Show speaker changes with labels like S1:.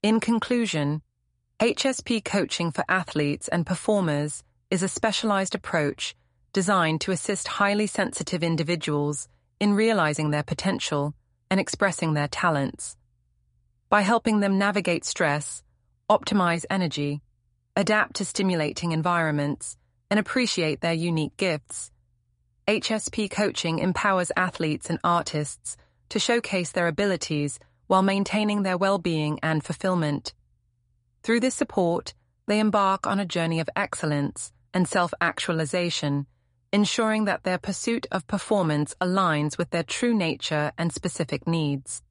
S1: In conclusion, HSP coaching for athletes and performers is a specialized approach designed to assist highly sensitive individuals in realizing their potential and expressing their talents. By helping them navigate stress, optimize energy, adapt to stimulating environments, and appreciate their unique gifts, HSP coaching empowers athletes and artists to showcase their abilities while maintaining their well-being and fulfillment. Through this support, they embark on a journey of excellence and self-actualization, ensuring that their pursuit of performance aligns with their true nature and specific needs.